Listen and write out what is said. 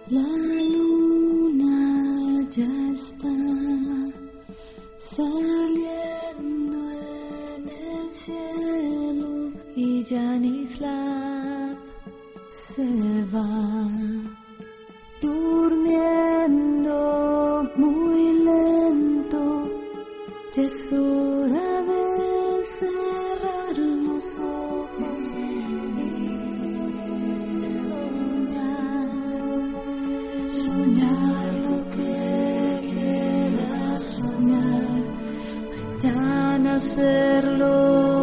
La luna ya está saliendo en el cielo y Janislav se va durmiendo muy lento. Ya es hora de cerrar los ojos y soñar lo que quieras soñar, mañana hacerlo.